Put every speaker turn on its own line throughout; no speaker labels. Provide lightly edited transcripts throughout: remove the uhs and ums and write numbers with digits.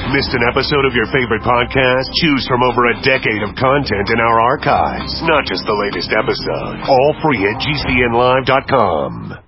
Missed an episode of your favorite podcast? Choose from over a decade of content in our archives. Not just the latest episode. All free at GCNlive.com.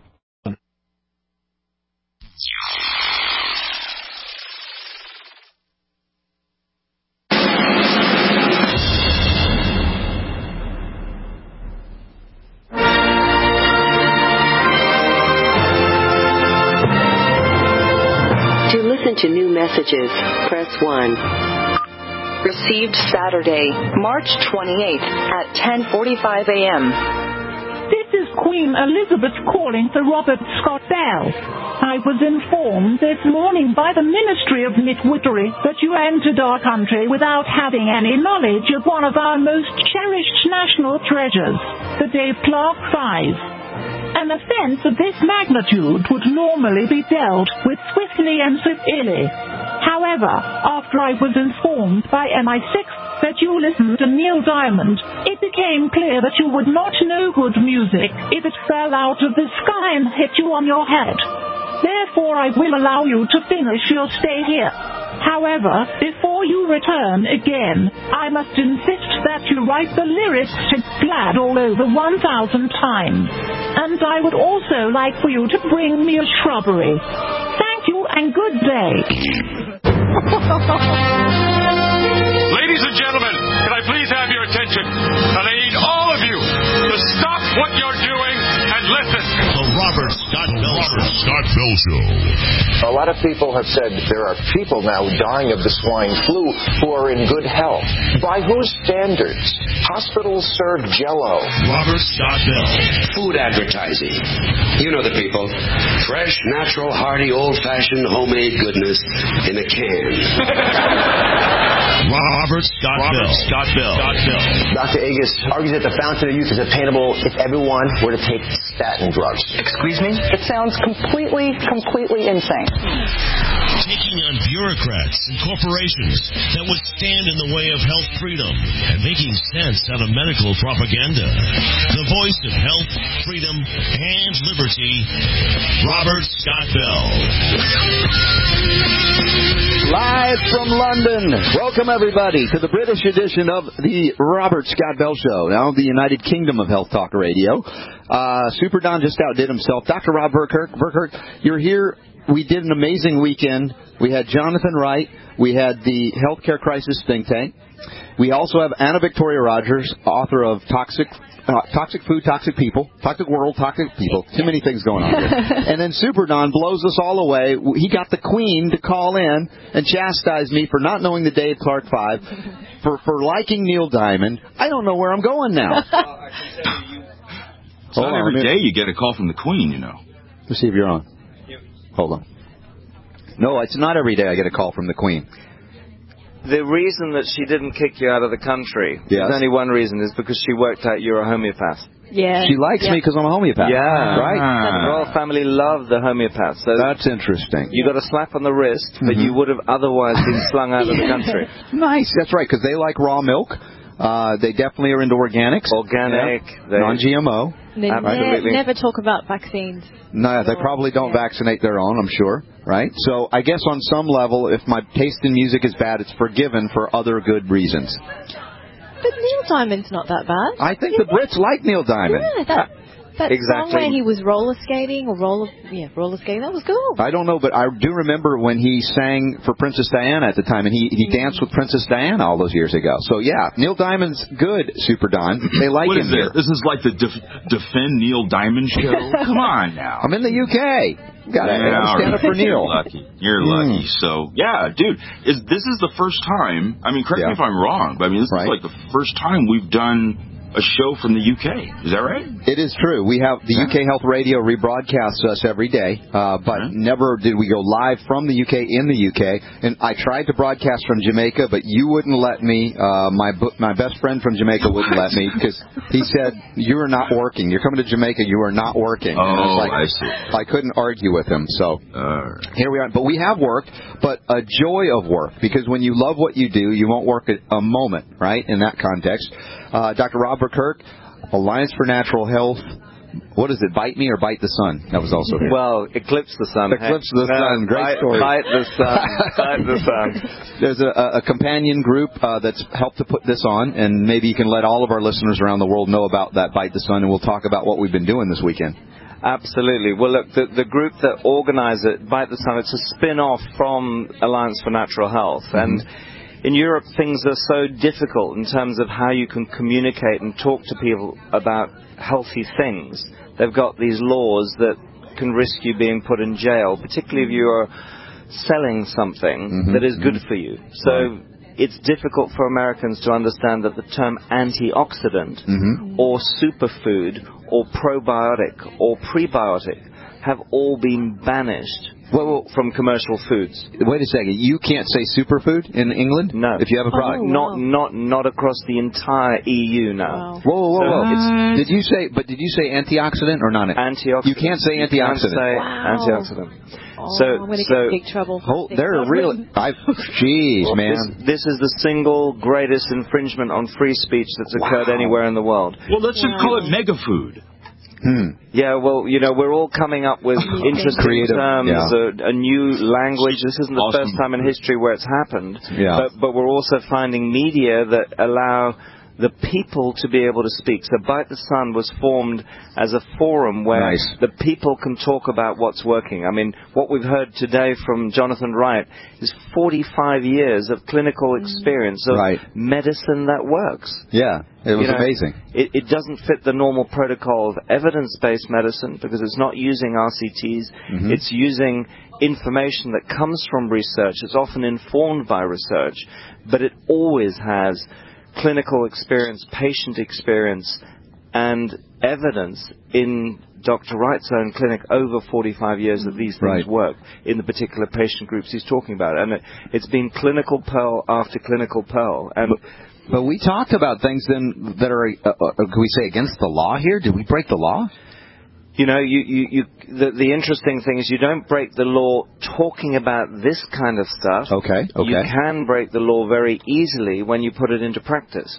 To new messages, press 1. Received Saturday, March 28th at 10:45 a.m.
This is Queen Elizabeth calling for Robert Scott Bell. I was informed this morning by the Ministry of Midwifery that you entered our country without having any knowledge of one of our most cherished national treasures, the Dave Clark Prize. An offence of this magnitude would normally be dealt with swiftly and severely. However, after I was informed by MI6 that you listened to Neil Diamond, it became clear that you would not know good music if it fell out of the sky and hit you on your head. Therefore, I will allow you to finish your stay here. However, before you return again, I must insist that you write the lyrics in plaid all over 1,000 times. And I would also like for you to bring me a shrubbery. Thank you and good day.
Ladies and gentlemen, can I please have your attention? And I need all of you to stop what you're doing and listen.
The Robert Scott Bell Show.
A lot of people have said there are people now dying of the swine flu who are in good health. By whose standards? Hospitals serve Jell-O.
Robert Scott Bell.
Food advertising. You know the people. Fresh, natural, hearty, old-fashioned, homemade goodness in a can.
Robert Scott Bell.
Dr. Agus argues that the fountain of youth is attainable if everyone were to take statin drugs. Excuse me?
It sounds completely insane.
Taking on bureaucrats and corporations that would stand in the way of health freedom and making sense out of medical propaganda. The voice of health, freedom, and liberty, Robert Scott Bell.
Live from London. Welcome, everybody, to the British edition of the Robert Scott Bell Show, now the United Kingdom of Health Talk Radio. Super Don just outdid himself. Dr. Rob Burkirk, you're here. We did an amazing weekend. We had Jonathan Wright. We had the Healthcare Crisis Think Tank. We also have Anna Victoria Rogers, author of Toxic Food, Toxic People, Toxic World, Toxic People. Too many things going on here. And then Super Don blows us all away. He got the Queen to call in and chastise me for not knowing the Dave Clark 5, for liking Neil Diamond. I don't know where I'm going now.
It's not every day you get a call from the Queen, you know.
Let's see if you're on. Hold on. No, it's not every day I get a call from the Queen.
The reason that she didn't kick you out of the country, there's only one reason, is because she worked out you're a homeopath.
Yeah.
She likes me because I'm a homeopath.
Yeah.
Right?
The royal family love the homeopath. So
that's interesting.
You got a slap on the wrist, but you would have otherwise been slung out of the country.
Nice. That's right, because they like raw milk. They definitely are into organics.
Organic.
Non-GMO.
Never talk about vaccines.
No, they probably don't vaccinate their own, I'm sure, right? So I guess on some level, if my taste in music is bad, it's forgiven for other good reasons.
But Neil Diamond's not that bad.
I think the Brits like Neil Diamond.
Yeah, that
exactly.
song where he was roller skating, that was cool.
I don't know, but I do remember when he sang for Princess Diana at the time, and he danced with Princess Diana all those years ago. So, yeah, Neil Diamond's good, Super Don. They like
what
him
is
here.
This is like the Defend Neil Diamond show? Come on now.
I'm in the UK. Gotta stand up for Neil.
You're lucky. So, yeah, dude, this is the first time, I mean, correct me if I'm wrong, but I mean, this is like the first time we've done a show from the UK. Is that right?
It is true. We have the UK Health Radio rebroadcasts us every day, but never did we go live from the UK in the UK. And I tried to broadcast from Jamaica, but you wouldn't let me. My best friend from Jamaica wouldn't let me because he said, you are not working. You're coming to Jamaica. You are not working.
I see.
I couldn't argue with him. So here we are. But we have worked, but a joy of work, because when you love what you do, you won't work a moment, right, in that context. Dr. Rob Burkirk, Alliance for Natural Health, what is it? Bite Me or Bite the Sun? That was also here.
Well, Eclipse the Sun.
Eclipse the Sun. Great story.
Bite the Sun. Bite the Sun.
There's a companion group that's helped to put this on, and maybe you can let all of our listeners around the world know about that Bite the Sun, and we'll talk about what we've been doing this weekend.
Absolutely. Well, look, the group that organise it, Bite the Sun, it's a spin-off from Alliance for Natural Health. And in Europe, things are so difficult in terms of how you can communicate and talk to people about healthy things. They've got these laws that can risk you being put in jail, particularly if you are selling something that is good for you. So it's difficult for Americans to understand that the term antioxidant or superfood or probiotic or prebiotic have all been banished from commercial foods.
Wait a second. You can't say superfood in England?
No.
If you have a product?
Not across the entire EU now.
Whoa. Did you say antioxidant or not?
Antioxidant.
You can't say antioxidant.
Antioxidant.
I'm going to get in big trouble.
They're really... Jeez, man.
This is the single greatest infringement on free speech that's occurred anywhere in the world.
Well, let's just call it mega food.
Yeah, well, we're all coming up with interesting
creative
terms, a new language. This isn't the first time in history where it's happened.
Yeah.
But we're also finding media that allow the people to be able to speak. So Bite the Sun was formed as a forum where the people can talk about what's working. I mean, what we've heard today from Jonathan Wright is 45 years of clinical experience of medicine that works.
Yeah, it was amazing.
It doesn't fit the normal protocol of evidence-based medicine because it's not using RCTs. It's using information that comes from research. It's often informed by research, but it always has clinical experience, patient experience, and evidence in Dr. Wright's own clinic over 45 years that these things work in the particular patient groups he's talking about. And it's been clinical pearl after clinical pearl.
But we talked about things then that are, can we say, against the law here? Did we break the law?
The interesting thing is you don't break the law talking about this kind of stuff.
Okay.
You can break the law very easily when you put it into practice.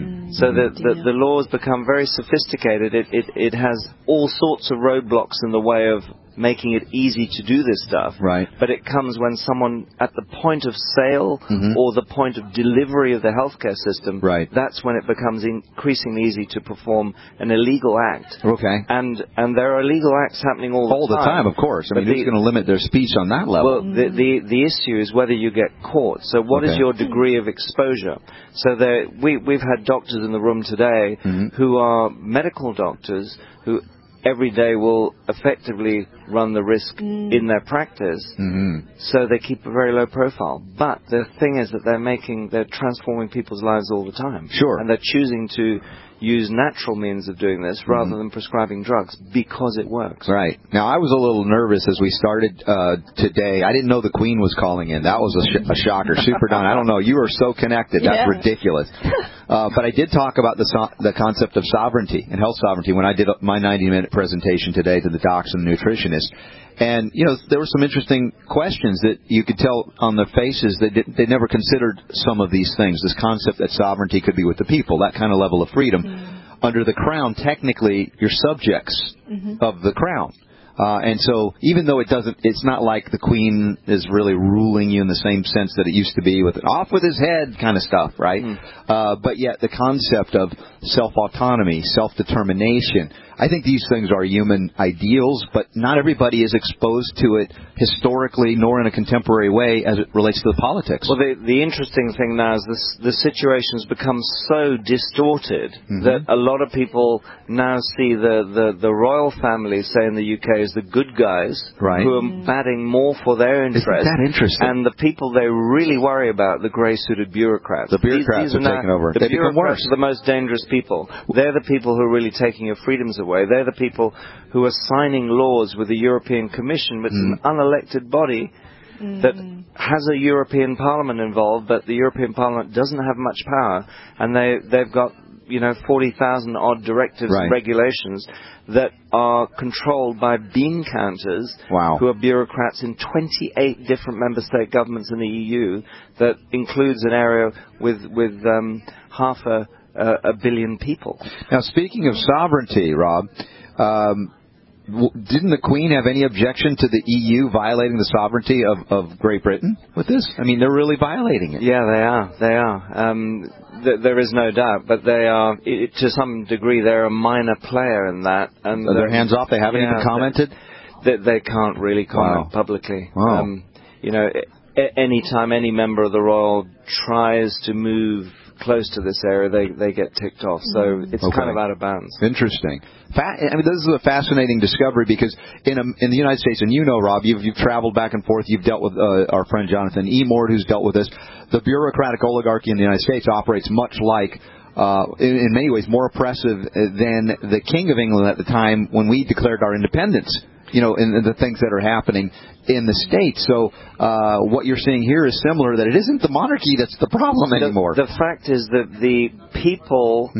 So the law has become very sophisticated. It has all sorts of roadblocks in the way of making it easy to do this stuff.
Right.
But it comes when someone, at the point of sale or the point of delivery of the healthcare system, that's when it becomes increasingly easy to perform an illegal act.
Okay.
And there are illegal acts happening all the time.
All the time, of course. I mean, who's going to limit their speech on that level?
Well, the issue is whether you get caught. So what is your degree of exposure? So we've had doctors in the room today who are medical doctors who every day will effectively run the risk in their practice, so they keep a very low profile. But the thing is that they're transforming people's lives all the time.
Sure.
And they're choosing to use natural means of doing this rather than prescribing drugs because it works.
Right. Now, I was a little nervous as we started today. I didn't know the Queen was calling in. That was a shocker. Super Don, I don't know. You are so connected. That's ridiculous. But I did talk about the concept of sovereignty and health sovereignty when I did my 90-minute presentation today to the docs and the nutritionists. And, there were some interesting questions that you could tell on their faces. They never considered some of these things, this concept that sovereignty could be with the people, that kind of level of freedom. Under the crown, technically, you're subjects of the crown. And so even though it's not like the Queen is really ruling you in the same sense that it used to be with off with his head kind of stuff, right? But yet the concept of self-autonomy, self-determination, I think these things are human ideals, but not everybody is exposed to it historically nor in a contemporary way as it relates to the politics.
Well, the interesting thing now is the situation has become so distorted that a lot of people now see the royal family, say in the UK, as the good guys who are batting more for their interest.
Isn't that interesting?
And the people they really worry about, the grey-suited bureaucrats.
The bureaucrats are taking over.
The bureaucrats are the most dangerous people. They're the people who are really taking your freedoms away. They're the people who are signing laws with the European Commission, which is an unelected body that has a European Parliament involved, but the European Parliament doesn't have much power, and they've got 40,000 odd directives and regulations that are controlled by bean counters who are bureaucrats in 28 different member state governments in the EU. That includes an area with half a billion people.
Now, speaking of sovereignty, Rob, Didn't the Queen have any objection to the EU violating the sovereignty of Great Britain with this? I mean, they're really violating it.
Yeah, they are. There is no doubt, but they are, to some degree, they're a minor player in that. And
so they're hands off. They haven't even commented.
They can't really comment publicly.
Wow.
Any time any member of the royal tries to move close to this area, they get ticked off. So it's kind of out of bounds.
Interesting. I mean, this is a fascinating discovery because in the United States, and Rob, you've traveled back and forth. You've dealt with our friend Jonathan E. Mord, who's dealt with this. The bureaucratic oligarchy in the United States operates much like, in many ways, more oppressive than the King of England at the time when we declared our independence. And the things that are happening in the States. So what you're seeing here is similar, that it isn't the monarchy that's the problem anymore.
The fact is that the people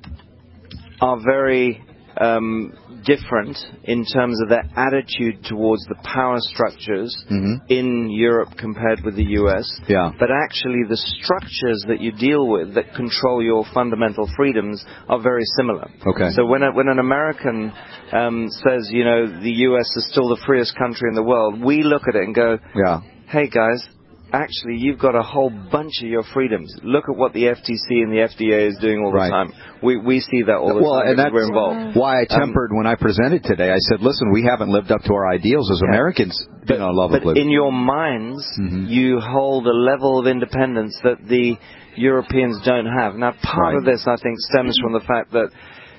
are very different in terms of their attitude towards the power structures in Europe compared with the U.S.
Yeah.
But actually the structures that you deal with that control your fundamental freedoms are very similar.
Okay.
So when an American says, the U.S. is still the freest country in the world, we look at it and go, hey guys, actually, you've got a whole bunch of your freedoms. Look at what the FTC and the FDA is doing all the time. We see that all the time
and that's
we're involved.
Why I tempered when I presented today. I said, listen, we haven't lived up to our ideals as Americans.
But in your minds, you hold a level of independence that the Europeans don't have. Now, part of this, I think, stems from the fact that,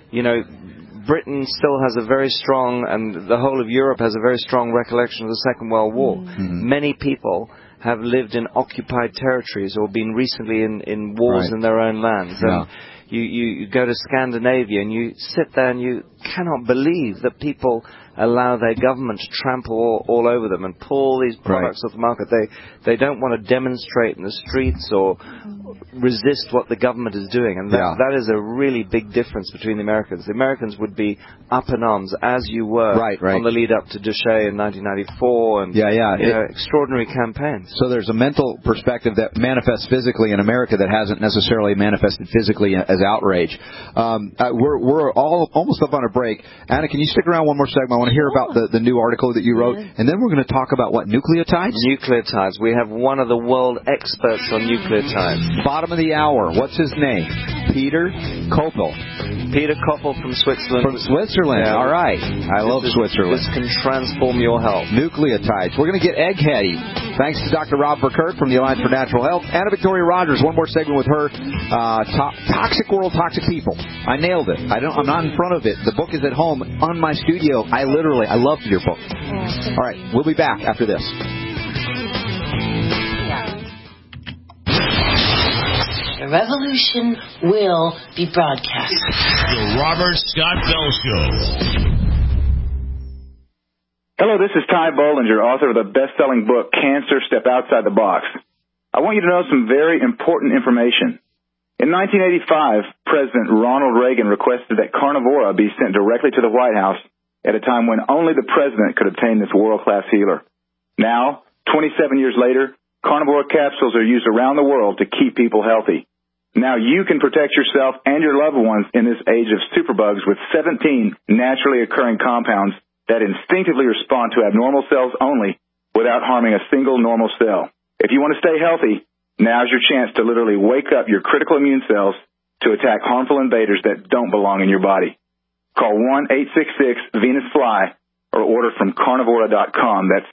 Britain still has a very strong, and the whole of Europe has a very strong recollection of the Second World War. Many people have lived in occupied territories or been recently in wars in their own lands. And you go to Scandinavia and you sit there and you cannot believe that people allow their government to trample all over them and pull these products off the market. They don't want to demonstrate in the streets or resist what the government is doing. And that is a really big difference between the Americans. The Americans would be up in arms, as you were on the lead up to Duché in 1994 and extraordinary campaigns.
So there's a mental perspective that manifests physically in America that hasn't necessarily manifested physically as outrage. We're all almost up on a break. Anna, can you stick around one more segment? I want to hear about the new article that you wrote, and then we're going to talk about what, nucleotides?
Nucleotides. We have one of the world experts on nucleotides.
Bottom of the hour. What's his name? Peter Koppel.
Peter Koppel from Switzerland.
From Switzerland. All right. I love Switzerland.
This can transform your health.
Nucleotides. We're going to get eggheady. Thanks to Dr. Rob Burkert from the Alliance for Natural Health. Anna Victoria Rogers. One more segment with her. Toxic World, Toxic People. I nailed it. I'm not in front of it. The book is at home on my studio. I loved your book. All right. We'll be back after this.
The revolution will be broadcast.
The Robert Scott Bell Show.
Hello, this is Ty Bollinger, author of the best-selling book, Cancer, Step Outside the Box. I want you to know some very important information. In 1985, President Ronald Reagan requested that Carnivora be sent directly to the White House at a time when only the president could obtain this world-class healer. Now, 27 years later, Carnivora capsules are used around the world to keep people healthy. Now you can protect yourself and your loved ones in this age of superbugs with 17 naturally occurring compounds that instinctively respond to abnormal cells only without harming a single normal cell. If you want to stay healthy, now's your chance to literally wake up your critical immune cells to attack harmful invaders that don't belong in your body. Call 1-866-VENUS-FLY or order from carnivora.com. That's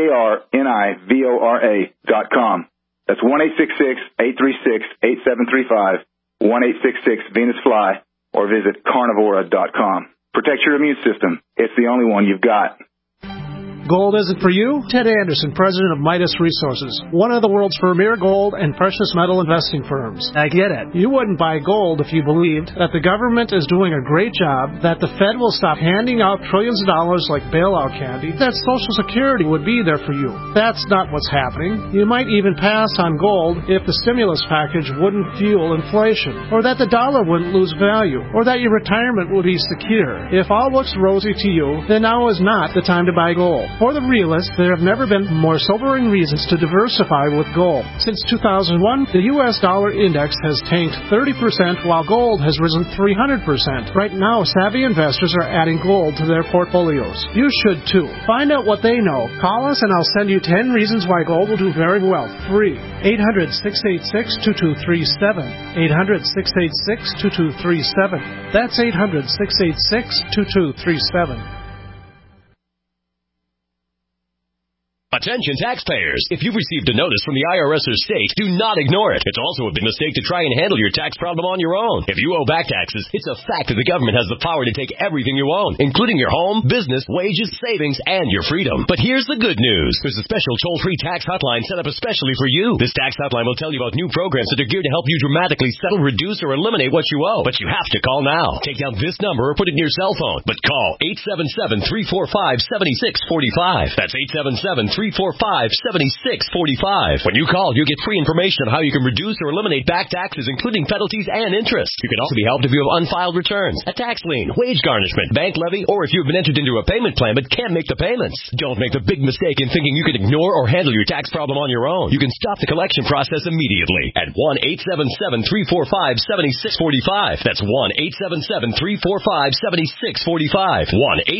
CARNIVORA.com. That's 1-866-836-8735, 1-866-VENUS-FLY, or visit carnivora.com. Protect your immune system. It's the only one you've got.
Gold isn't for you? Ted Anderson, president of Midas Resources, one of the world's premier gold and precious metal investing firms. I get it. You wouldn't buy gold if you believed that the government is doing a great job, that the Fed will stop handing out trillions of dollars like bailout candy, that Social Security would be there for you. That's not what's happening. You might even pass on gold if the stimulus package wouldn't fuel inflation, or that the dollar wouldn't lose value, or that your retirement would be secure. If all looks rosy to you, then now is not the time to buy gold. For the realist, there have never been more sobering reasons to diversify with gold. Since 2001, the U.S. dollar index has tanked 30%, while gold has risen 300%. Right now, savvy investors are adding gold to their portfolios. You should too. Find out what they know. Call us and I'll send you 10 reasons why gold will do very well. Free. 800-686-2237. 800-686-2237. That's 800-686-2237.
Attention taxpayers. If you've received a notice from the IRS or state, do not ignore it. It's also a big mistake to try and handle your tax problem on your own. If you owe back taxes, it's a fact that the government has the power to take everything you own, including your home, business, wages, savings, and your freedom. But here's the good news. There's a special toll-free tax hotline set up especially for you. This tax hotline will tell you about new programs that are geared to help you dramatically settle, reduce, or eliminate what you owe. But you have to call now. Take down this number or put it in your cell phone. But call 877-345-7645. That's 877-345-7645. When you call, you'll get free information on how you can reduce or eliminate back taxes, including penalties and interest. You can also be helped if you have unfiled returns, a tax lien, wage garnishment, bank levy, or if you've been entered into a payment plan but can't make the payments. Don't make the big mistake in thinking you can ignore or handle your tax problem on your own. You can stop the collection process immediately at 1-877-345-7645. That's 1-877-345-7645.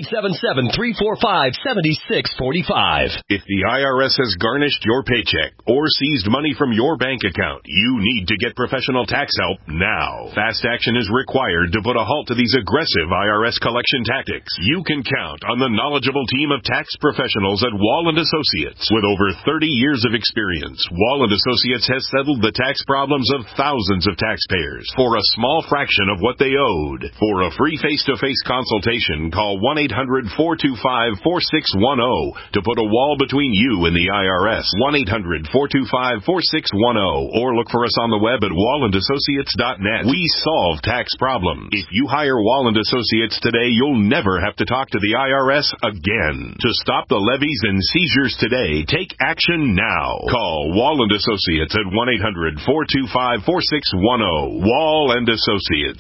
1-877-345-7645.
If the IRS has garnished your paycheck or seized money from your bank account, you need to get professional tax help now. Fast action is required to put a halt to these aggressive IRS collection tactics. You can count on the knowledgeable team of tax professionals at Wall & Associates. With over 30 years of experience, Wall & Associates has settled the tax problems of thousands of taxpayers for a small fraction of what they owed. For a free face-to-face consultation, call 1-800-425-4610 to put a wall between you and the IRS. 1-800-425-4610 or look for us on the web at wallandassociates.net. We solve tax problems. If you hire Wall & Associates today, you'll never have to talk to the IRS again. To stop the levies and seizures today, take action now. Call Wall & Associates at 1-800-425-4610. Wall & Associates.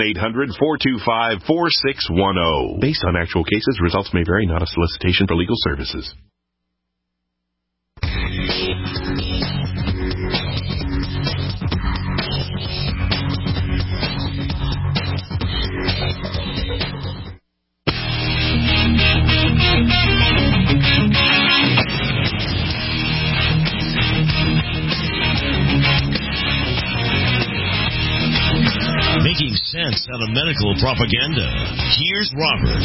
1-800-425-4610. Based on actual cases, results may vary, not a solicitation for legal services.
Making sense out of medical propaganda. Here's Robert.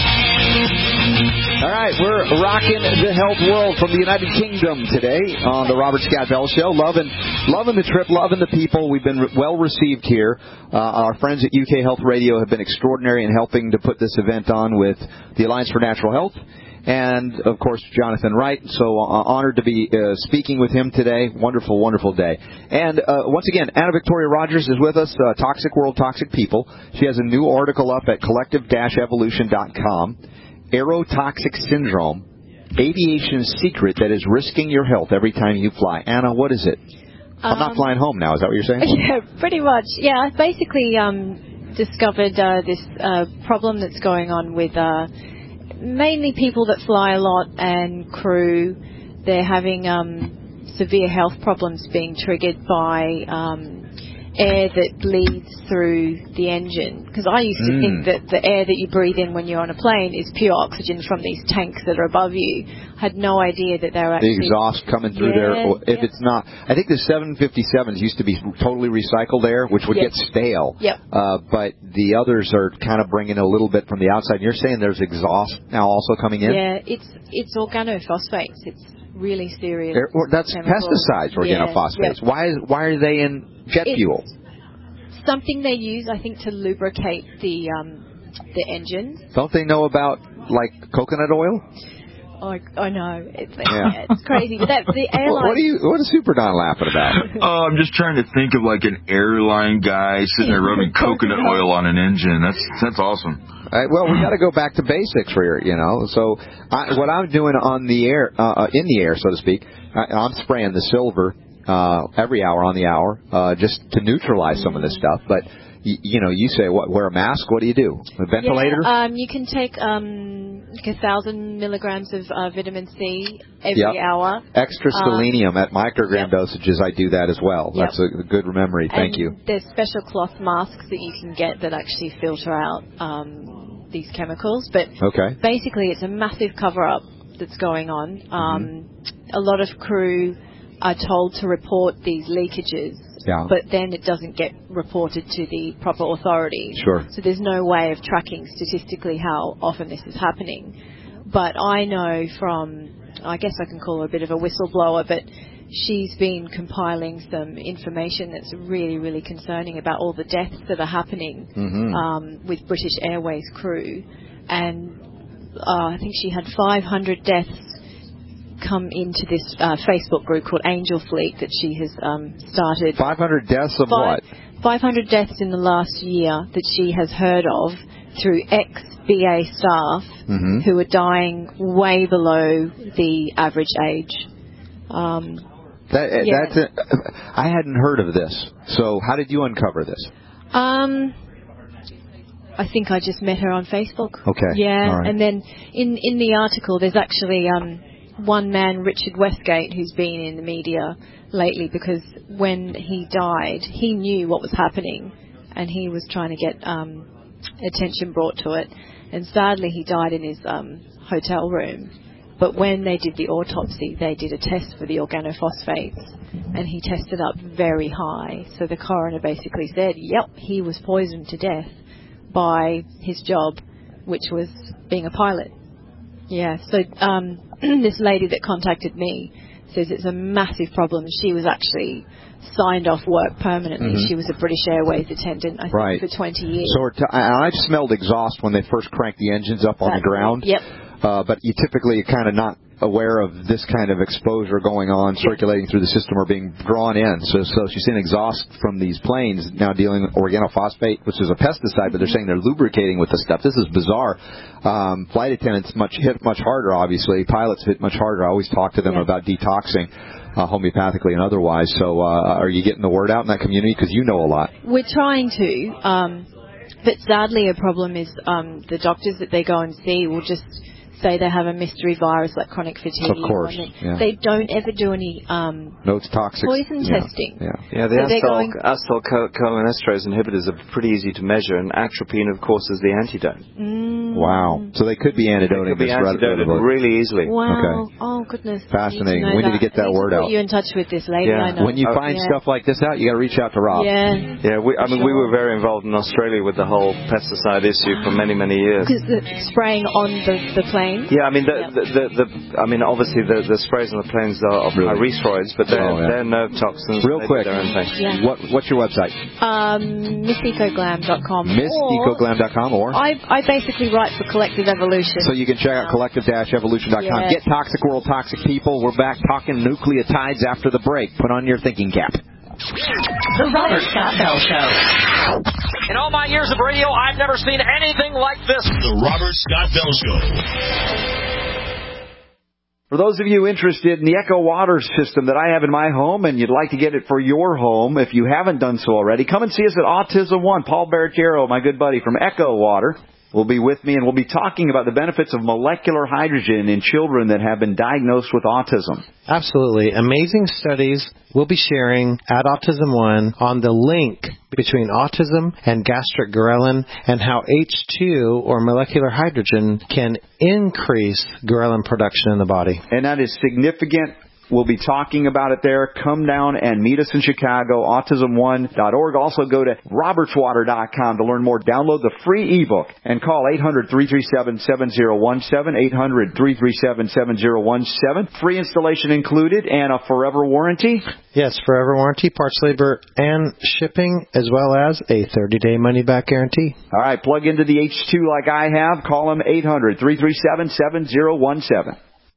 All right, we're rocking the health world from the United Kingdom today on the Robert Scott Bell Show. Loving the trip, loving the people. We've been well received here. Our friends at UK Health Radio have been extraordinary in helping to put this event on with the Alliance for Natural Health. And, of course, Jonathan Wright. So honored to be speaking with him today. Wonderful, wonderful day. And once again, Anna Victoria Rogers is with us, Toxic World, Toxic People. She has a new article up at collective-evolution.com, Aerotoxic Syndrome, Aviation Secret That Is Risking Your Health Every Time You Fly. Anna, what is it? I'm not flying home now. Is that what you're saying?
Yeah, pretty much. Yeah, I basically discovered this problem that's going on with mainly people that fly a lot and crew. They're having severe health problems being triggered by air that bleeds through the engine. Because I used to think that the air that you breathe in when you're on a plane is pure oxygen from these tanks that are above you. I had no idea that they were actually...
The exhaust coming through there. If it's not... I think the 757s used to be totally recycled air, which would get stale. But the others are kind of bringing a little bit from the outside. You're saying there's exhaust now also coming in?
Yeah, it's organophosphates. It's really serious.
That's pesticides, organophosphates. Why are they in jet fuel?
Something they use, I think, to lubricate the engines.
Don't they know about, like, coconut oil?
Oh, I know. It's crazy. But the airline...
What is Super Don laughing about?
Oh, I'm just trying to think of, like, an airline guy sitting there rubbing coconut oil on an engine. That's awesome.
Well, we got to go back to basics here, you know. So what I'm doing on the air, in the air, so to speak, I'm spraying the silver every hour on the hour just to neutralize some of this stuff. But you say, wear a mask? What do you do? A ventilator?
Yeah, you can take 1,000 milligrams of vitamin C every hour.
Extra selenium at microgram dosages. I do that as well.
Yep.
That's a good memory. Thank you.
There's special cloth masks that you can get that actually filter out these chemicals. But basically, it's a massive cover-up that's going on. A lot of crew are told to report these leakages, but then it doesn't get reported to the proper authorities.
Sure.
So there's no way of tracking statistically how often this is happening. But I know from, I guess I can call her a bit of a whistleblower, but she's been compiling some information that's really, really concerning about all the deaths that are happening with British Airways crew. And I think she had 500 deaths come into this Facebook group called Angel Fleet that she has started. 500
deaths of what?
500 deaths in the last year that she has heard of through ex-BA staff who are dying way below the average age.
I hadn't heard of this. So how did you uncover this?
I think I just met her on Facebook.
Okay.
Yeah,
all right.
And then in the article there's actually one man, Richard Westgate, who's been in the media lately because when he died, he knew what was happening and he was trying to get attention brought to it. And sadly, he died in his hotel room. But when they did the autopsy, they did a test for the organophosphates and he tested up very high. So the coroner basically said, yep, he was poisoned to death by his job, which was being a pilot. Yeah, so this lady that contacted me says it's a massive problem. She was actually signed off work permanently. She was a British Airways attendant, I think, for 20 years.
So I smelled exhaust when they first cranked the engines up on the ground.
Yep.
But you typically are kind of not aware of this kind of exposure going on, circulating through the system or being drawn in. So she's seeing exhaust from these planes now dealing with organophosphate, which is a pesticide, but they're saying they're lubricating with the stuff. This is bizarre. Flight attendants hit much harder, obviously. Pilots hit much harder. I always talk to them about detoxing. Homeopathically and otherwise. So are you getting the word out in that community? Because you know a lot.
We're trying to. But sadly, a problem is the doctors that they go and see will just say they have a mystery virus like chronic fatigue.
Of course.
They don't ever do any
no, it's toxic.
poison testing.
Yeah, the acetylcholinesterase inhibitors are pretty easy to measure, and atropine, of course, is the antidote.
Wow. So they could be antidoting this
really easily.
Wow. Okay. Oh, goodness.
Fascinating. We need to get that word out.
Put you in touch with this lady. I know.
When you find stuff like this out, you got to reach out to Rob.
Yeah. We were very involved in Australia with the whole pesticide issue for many, many years.
Because spraying on the plane.
Yeah, I mean, obviously the sprays on the planes are pyrethroids, but they're nerve toxins.
Real quick, what's your website?
MissEcoGlam.com.
MissEcoGlam.com, or?
I basically write for Collective Evolution.
So you can check out collective-evolution.com. Get Toxic World, Toxic People. We're back talking nucleotides after the break. Put on your thinking cap.
The Robert Scott Bell Show.
In all my years of radio, I've never seen anything like this.
The Robert Scott Bell Show.
For those of you interested in the Echo Water system that I have in my home and you'd like to get it for your home, if you haven't done so already, come and see us at Autism One. Paul Barretiero, my good buddy from Echo Water, will be with me, and we'll be talking about the benefits of molecular hydrogen in children that have been diagnosed with autism.
Absolutely. Amazing studies we'll be sharing at Autism One on the link between autism and gastric ghrelin and how H2, or molecular hydrogen, can increase ghrelin production in the body.
And that is significant. We'll be talking about it there. Come down and meet us in Chicago, autism1.org. Also go to robertswater.com to learn more. Download the free ebook and call 800-337-7017, 800-337-7017. Free installation included and a forever warranty.
Yes, forever warranty, parts, labor, and shipping, as well as a 30-day money-back guarantee.
All right, plug into the H2 like I have. Call them 800-337-7017.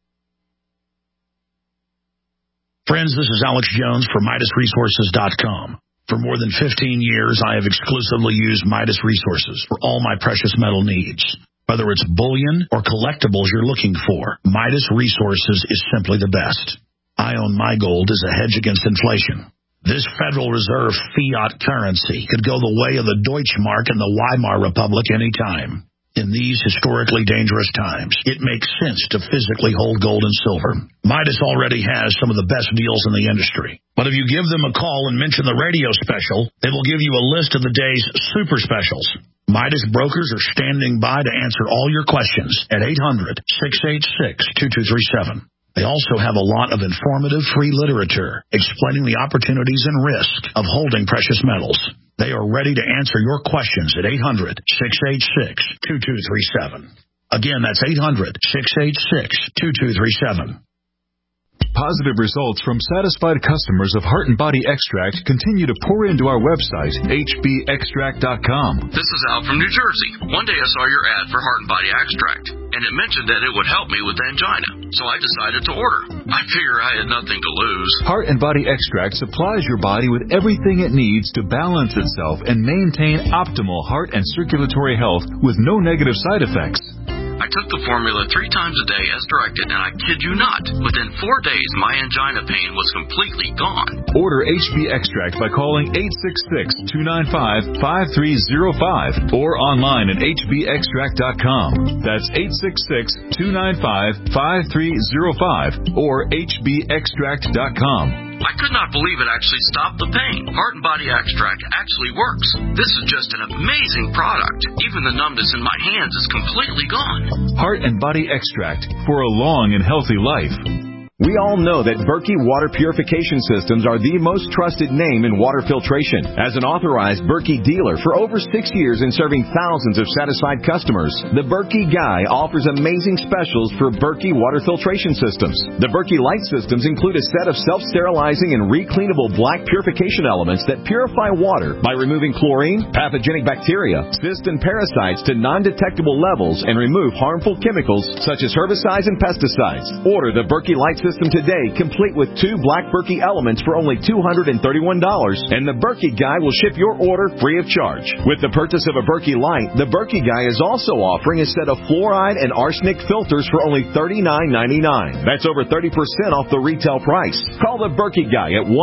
Friends, this is Alex Jones for MidasResources.com. For more than 15 years, I have exclusively used Midas Resources for all my precious metal needs. Whether it's bullion or collectibles you're looking for, Midas Resources is simply the best. I own my gold as a hedge against inflation.
This Federal Reserve fiat currency could go the way of the Deutschmark and the Weimar Republic any time. In these historically dangerous times, it makes sense to physically hold gold and silver. Midas already has some of the best deals in the industry. But if you give them a call and mention the radio special, they will give you a list of the day's super specials. Midas brokers are standing by to answer all your questions at 800-686-2237. They also have a lot of informative free literature explaining the opportunities and risk of holding precious metals. They are ready to answer your questions at 800-686-2237. Again, that's 800-686-2237.
Positive results from satisfied customers of Heart and Body Extract continue to pour into our website, hbextract.com.
This is Al from New Jersey. One day I saw your ad for Heart and Body Extract, and it mentioned that it would help me with angina, so I decided to order. I figure I had nothing to lose.
Heart and Body Extract supplies your body with everything it needs to balance itself and maintain optimal heart and circulatory health with no negative side effects.
I took the formula 3 times a day as directed, and I kid you not, within 4 days my angina pain was completely gone.
Order HB Extract by calling 866-295-5305 or online at hbextract.com. That's 866-295-5305 or hbextract.com.
I could not believe it actually stopped the pain. Heart and Body Extract actually works. This is just an amazing product. Even the numbness in my hands is completely gone.
Heart and Body Extract for a long and healthy life.
We all know that Berkey Water Purification Systems are the most trusted name in water filtration. As an authorized Berkey dealer for over 6 years and serving thousands of satisfied customers, the Berkey Guy offers amazing specials for Berkey Water Filtration Systems. The Berkey Light Systems include a set of self-sterilizing and recleanable black purification elements that purify water by removing chlorine, pathogenic bacteria, cysts, and parasites to non-detectable levels and remove harmful chemicals such as herbicides and pesticides. Order the Berkey Light System today, complete with 2 black Berkey elements for only $231, and the Berkey Guy will ship your order free of charge. With the purchase of a Berkey Light, the Berkey Guy is also offering a set of fluoride and arsenic filters for only $39.99. That's over 30% off the retail price. Call the Berkey Guy at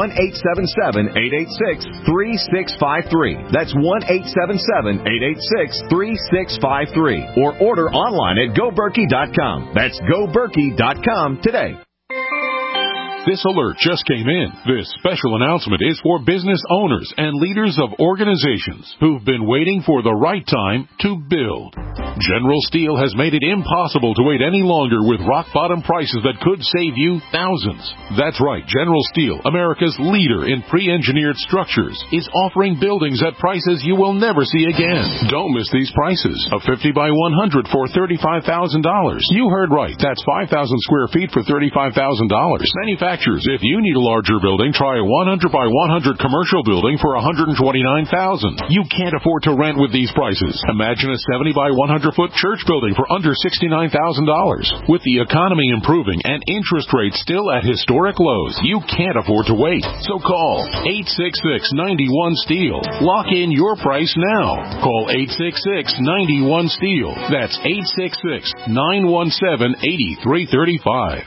1-877-886-3653. That's 1-877-886-3653. Or order online at goberkey.com. That's goberkey.com today.
This alert just came in. This special announcement is for business owners and leaders of organizations who've been waiting for the right time to build. General Steel has made it impossible to wait any longer with rock-bottom prices that could save you thousands. That's right, General Steel, America's leader in pre-engineered structures, is offering buildings at prices you will never see again. Don't miss these prices. A 50 by 100 for $35,000. You heard right. That's 5,000 square feet for $35,000. Manufacturers, if you need a larger building, try a 100 by 100 commercial building for $129,000. You can't afford to rent with these prices. Imagine a 70 by 100-foot church building for under $69,000. With the economy improving and interest rates still at historic lows, you can't afford to wait. So call 866-91-STEEL. Lock in your price now. Call 866-91-STEEL. That's 866-917-8335.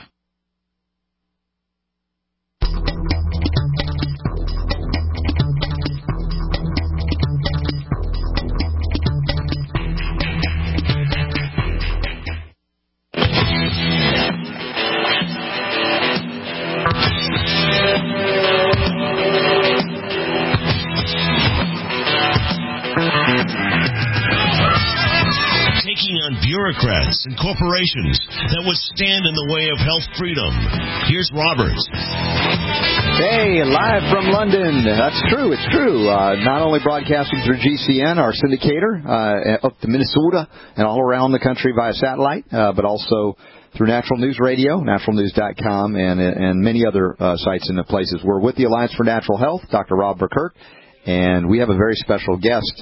Bureaucrats and corporations that would stand in the way of health freedom. Here's Robert.
Hey, live from London. That's true. It's true. Not only broadcasting through GCN, our syndicator, up to Minnesota and all around the country via satellite, but also through Natural News Radio, naturalnews.com, and many other sites and places. We're with the Alliance for Natural Health, Dr. Rob Burkirk, and we have a very special guest.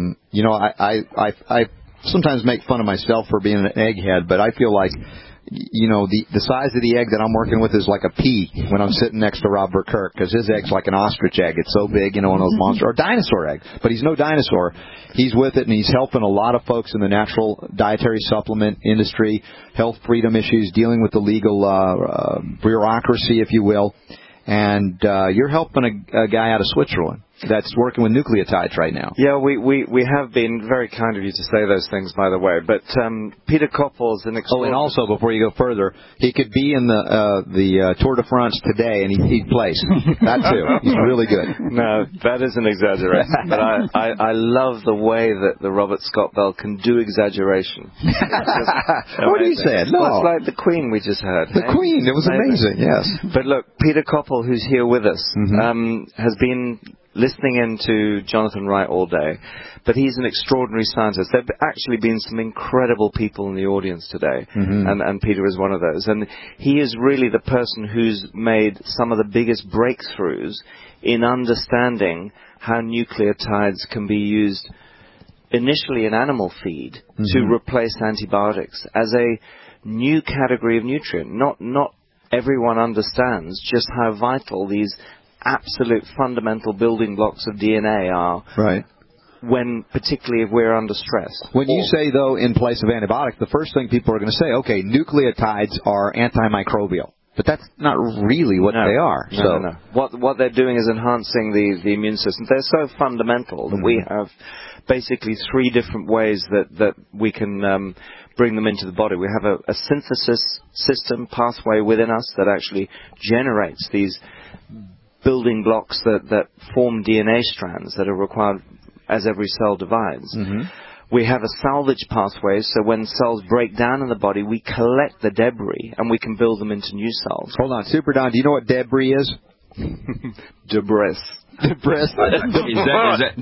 I sometimes make fun of myself for being an egghead, but I feel like, the size of the egg that I'm working with is like a pea when I'm sitting next to Rob Burkirk, because his egg's like an ostrich egg. It's so big, one of those monster, or dinosaur egg. But he's no dinosaur. He's with it, and he's helping a lot of folks in the natural dietary supplement industry, health freedom issues, dealing with the legal bureaucracy, if you will. and you're helping a guy out of Switzerland that's working with nucleotides right now.
Yeah, we have been very kind of you to say those things, by the way. But Peter Koppel is an extraordinary...
Oh, and also, before you go further, he could be in the Tour de France today, and he'd place. That, too. He's really good.
No, that is an exaggeration. But I love the way that the Robert Scott Bell can do exaggeration.
What are you saying? No.
Well, it's like the Queen we just heard.
The Queen. It was amazing, yes.
But look, Peter Koppel, who's here with us, has been listening into Jonathan Wright all day, but he's an extraordinary scientist. There have actually been some incredible people in the audience today, and Peter is one of those. And he is really the person who's made some of the biggest breakthroughs in understanding how nucleotides can be used initially in animal feed to replace antibiotics as a new category of nutrient. Not everyone understands just how vital these absolute fundamental building blocks of DNA are.
Right.
When, particularly if we're under stress.
When you say, though, in place of antibiotics, the first thing people are going to say, okay, nucleotides are antimicrobial. But that's not really what they are.
No. What they're doing is enhancing the immune system. They're so fundamental that we have basically 3 different ways that we can bring them into the body. We have a synthesis system pathway within us that actually generates these building blocks that form DNA strands that are required as every cell divides. We have a salvage pathway, so when cells break down in the body, we collect the debris and we can build them into new cells.
Hold on, Super Don, do you know what debris is?
Debris.
Debris.
Is that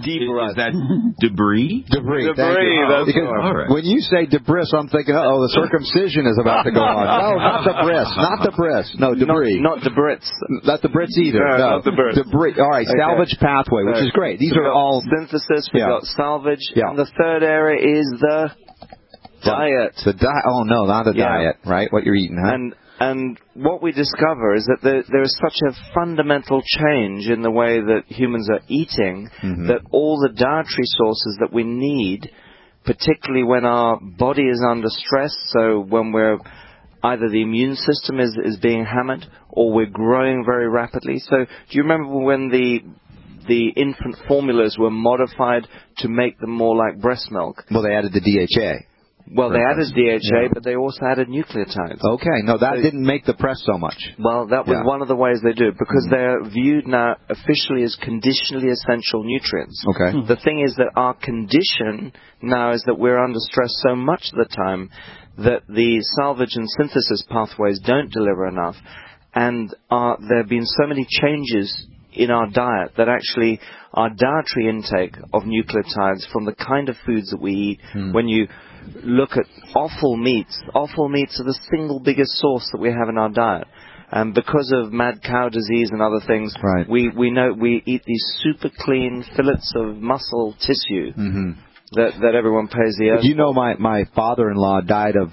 debris?
Debris.
That's
all right. When you say debris, I'm thinking, the circumcision is about to go on. No, not debris. Not debris. No, debris.
Not debris.
Not the Brits either. No,
not the Brits.
Debris. All right, salvage pathway, which is great. These are all
synthesis. We've got salvage. Yeah. And the third area is the diet.
The diet. Oh no, not the diet. Right? What you're eating, huh?
And what we discover is that there is such a fundamental change in the way that humans are eating that all the dietary sources that we need, particularly when our body is under stress, so when we're either the immune system is being hammered or we're growing very rapidly. So do you remember when the infant formulas were modified to make them more like breast milk?
Well, they added the DHA.
Well, they added DHA, but they also added nucleotides.
Okay, no, that didn't make the press so much.
Well, that was one of the ways they do it, because they're viewed now officially as conditionally essential nutrients.
Okay.
The thing is that our condition now is that we're under stress so much of the time that the salvage and synthesis pathways don't deliver enough, and there have been so many changes in our diet that actually our dietary intake of nucleotides from the kind of foods that we eat, when you look at offal meats are the single biggest source that we have in our diet. And because of mad cow disease and other things, we know we eat these super clean fillets of muscle tissue that everyone pays the
You know, my father-in-law died of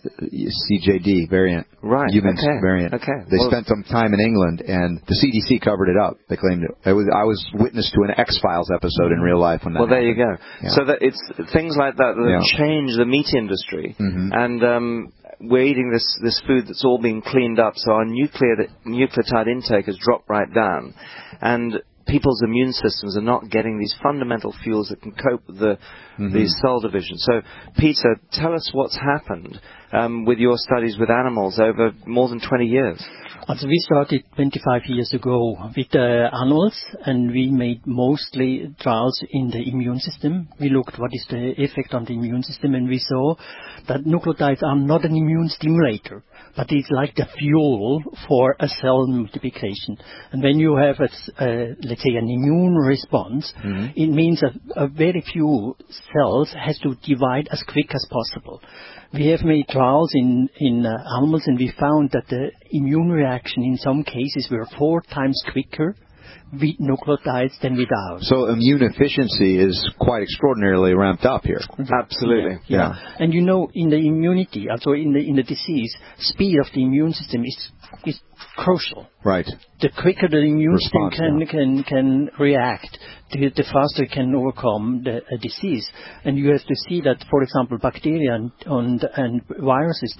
CJD variant.
Right.
Human variant.
Okay.
They spent some time in England, and the CDC covered it up. They claimed it. I was witness to an X-Files episode in real life when that happened.
There you go. Yeah. So that it's things like that change the meat industry. And we're eating this food that's all being cleaned up, so our nucleotide intake has dropped right down. And people's immune systems are not getting these fundamental fuels that can cope with the cell division. So, Peter, tell us what's happened with your studies with animals over more than 20 years.
We started 25 years ago with animals, and we made mostly trials in the immune system. We looked what is the effect on the immune system, and we saw that nucleotides are not an immune stimulator, but it's like the fuel for a cell multiplication. And when you have, let's say, an immune response, it means that a very few cells has to divide as quick as possible. We have made trials in animals, and we found that the immune reaction in some cases were 4 times quicker with nucleotides than without.
So immune efficiency is quite extraordinarily ramped up here.
Absolutely.
Yeah. And you know, in the immunity, also in the disease, speed of the immune system is crucial.
Right.
The quicker the immune system can react, the faster it can overcome a disease. And you have to see that, for example, bacteria and viruses, they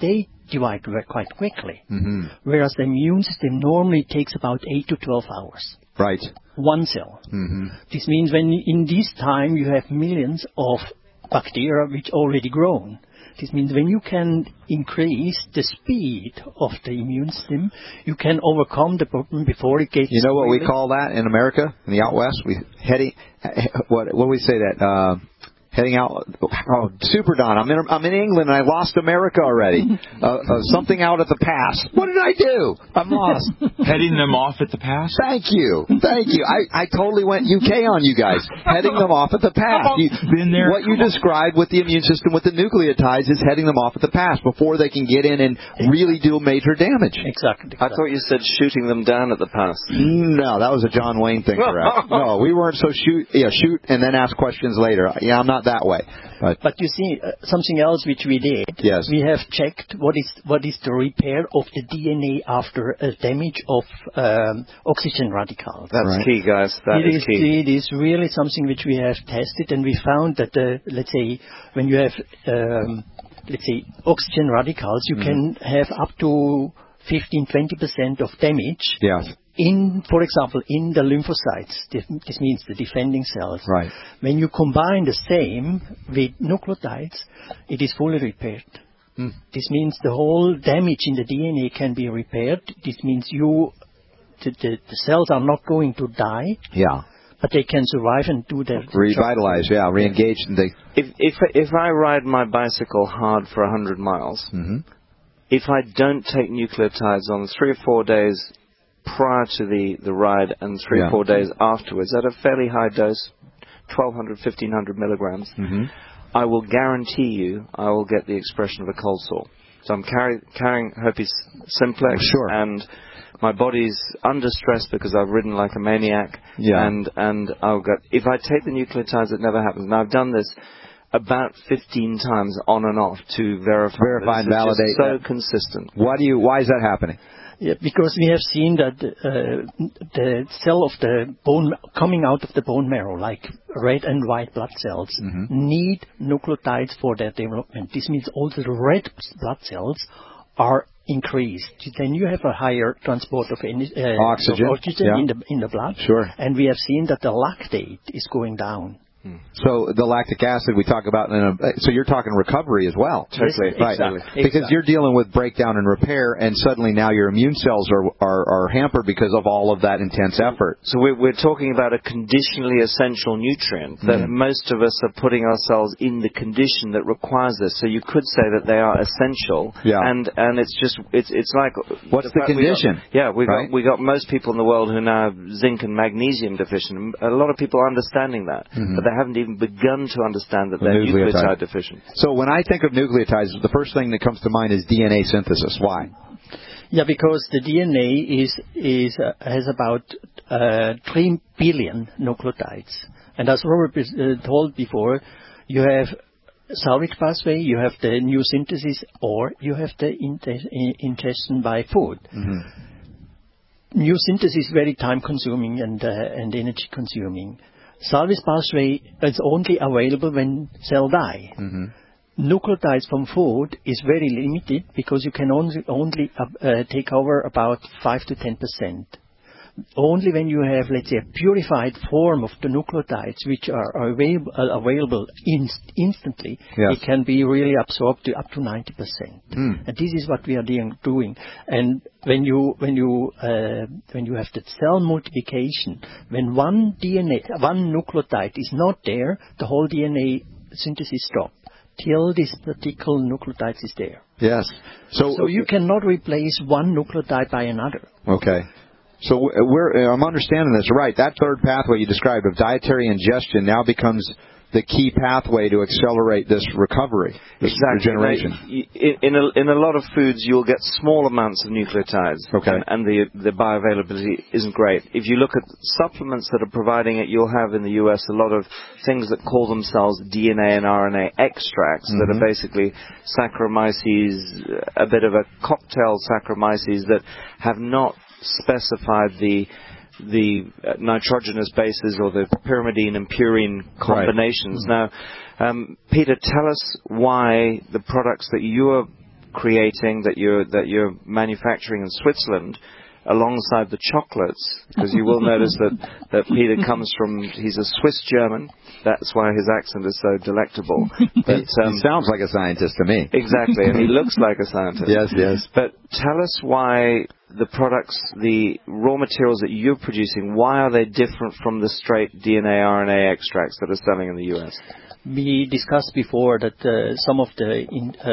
divide quite quickly. Whereas the immune system normally takes about 8 to 12 hours.
Right.
One cell. This means when in this time you have millions of bacteria which already grown. This means when you can increase the speed of the immune system, you can overcome the problem before it gets...
You know what we call that in America, in the out west? What do we say that? Heading out, Super Don, I'm in England and I lost America already. Something out at the pass. What did I do? I'm lost.
Heading them off at the pass?
Thank you. I totally went UK on you guys. Heading them off at the pass.
Been there.
What you described with the immune system with the nucleotides is heading them off at the pass before they can get in and really do major damage.
Exactly.
I thought you said shooting them down at the pass.
No, that was a John Wayne thing, correct? No, we weren't so shoot and then ask questions later. Yeah, I'm not that way.
But you see, something else which we did, we have checked what is the repair of the DNA after a damage of oxygen radicals.
That's key, guys. That is key.
It is really something which we have tested, and we found that, let's say, when you have, oxygen radicals, you can have up to 15-20% of damage.
Yes.
For example, in the lymphocytes, this means the defending cells.
Right.
When you combine the same with nucleotides, it is fully repaired. This means the whole damage in the DNA can be repaired. This means the cells are not going to die.
Yeah.
But they can survive and do their
revitalize. Yeah, re-engage.
If I ride my bicycle hard for 100 miles, if I don't take nucleotides on 3 or 4 days prior to the ride and 3 or 4 days afterwards at a fairly high dose, 1,200, 1,500 milligrams, I will guarantee you I will get the expression of a cold sore. So I'm carrying herpes simplex, and my body's under stress because I've ridden like a maniac, and I'll get, if I take the nucleotides, it never happens. And I've done this about 15 times on and off to verify
and validate.
So consistent.
Why is that happening?
Yeah, because we have seen that the cell of the bone coming out of the bone marrow, like red and white blood cells, need nucleotides for their development. This means also the red blood cells are increased. Then you have a higher transport of oxygen in the blood.
Sure.
And we have seen that the lactate is going down.
So the lactic acid we talk about, so you're talking recovery as well.
Yes,
right.
Exactly.
Because you're dealing with breakdown and repair, and suddenly now your immune cells are hampered because of all of that intense effort.
So we're talking about a conditionally essential nutrient that most of us are putting ourselves in the condition that requires this. So you could say that they are essential, and it's just it's like
what's the condition?
We got most people in the world who now have zinc and magnesium deficient. A lot of people are understanding that, but they haven't even begun to understand that they're nucleotide deficient.
So when I think of nucleotides, the first thing that comes to mind is DNA synthesis. Why?
Yeah, because the DNA has about 3 billion nucleotides. And as Robert told before, you have salvage pathway, you have the new synthesis, or you have the ingestion by food. New synthesis is very time-consuming and energy-consuming. Salvage pathway is only available when cell die. Nucleotides from food is very limited because you can only take over about 5 to 10%. Only when you have, let's say, a purified form of the nucleotides, which are available instantly, it can be really absorbed to up to 90%. And this is what we are doing. And when you have the cell multiplication, when one nucleotide is not there, the whole DNA synthesis stops till this particular nucleotide is there.
Yes.
So you cannot replace one nucleotide by another.
Okay. So I'm understanding this right. That third pathway you described of dietary ingestion now becomes the key pathway to accelerate this recovery, this regeneration.
In a lot of foods, you'll get small amounts of nucleotides, and the bioavailability isn't great. If you look at supplements that are providing it, you'll have in the U.S. a lot of things that call themselves DNA and RNA extracts that are basically Saccharomyces, a bit of a cocktail Saccharomyces that have not specified the nitrogenous bases or the pyrimidine and purine combinations. Now, Peter, tell us why the products that you are creating, that you're manufacturing in Switzerland, alongside the chocolates, because you will notice that Peter he's a Swiss German. That's why his accent is so delectable. But,
he sounds like a scientist to me.
Exactly, and he looks like a scientist.
Yes.
But tell us why the products, the raw materials that you're producing, why are they different from the straight DNA, RNA extracts that are selling in the U.S.?
We discussed before that some of the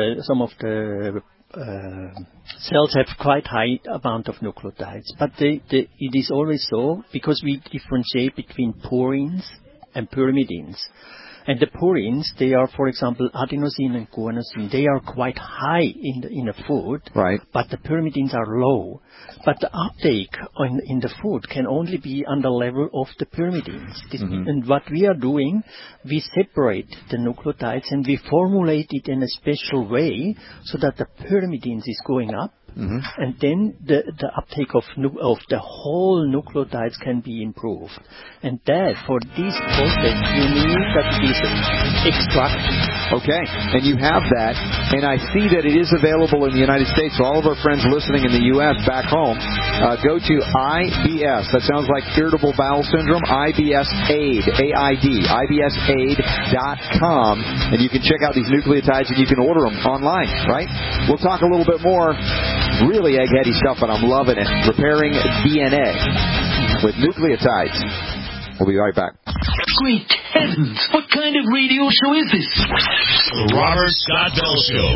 cells have quite high amount of nucleotides, but it is always so because we differentiate between purines and pyrimidines. And the purines, they are, for example, adenosine and guanosine. They are quite high in the food,
right?
But the pyrimidines are low. But the uptake in the food can only be on the level of the pyrimidines. And what we are doing, we separate the nucleotides and we formulate it in a special way so that the pyrimidines is going up. And then the uptake of the whole nucleotides can be improved. And that, for this process, you need that it is extracted.
Okay, and you have that, and I see that it is available in the United States. So all of our friends listening in the U.S. back home, go to IBS. That sounds like irritable bowel syndrome. IBS Aid, AID, IBSAid.com, and you can check out these nucleotides and you can order them online, right? We'll talk a little bit more. Really eggheady stuff, but I'm loving it. Repairing DNA with nucleotides. We'll be right back.
Great heavens! What kind of radio show is this?
The Robert Scott Bell Show.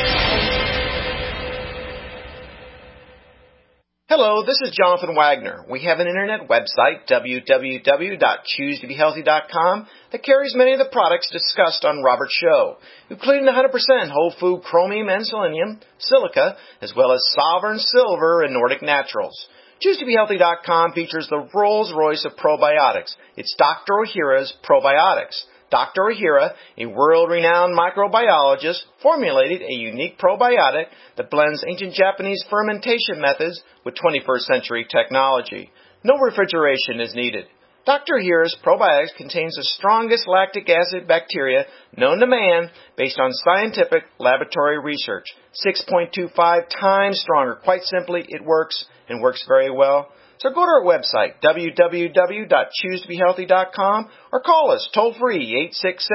Hello, this is Jonathan Wagner. We have an internet website, www.choosetobehealthy.com, that carries many of the products discussed on Robert's show, including 100% whole food chromium and selenium, silica, as well as Sovereign Silver and Nordic Naturals. ChooseToBeHealthy.com features the Rolls-Royce of probiotics. It's Dr. Ohhira's Probiotics. Dr. Ohhira, a world-renowned microbiologist, formulated a unique probiotic that blends ancient Japanese fermentation methods with 21st century technology. No refrigeration is needed. Dr. Ohhira's probiotics contains the strongest lactic acid bacteria known to man based on scientific laboratory research. 6.25 times stronger. Quite simply, it works and works very well. So go to our website, www.choosetobehealthy.com, or call us toll-free,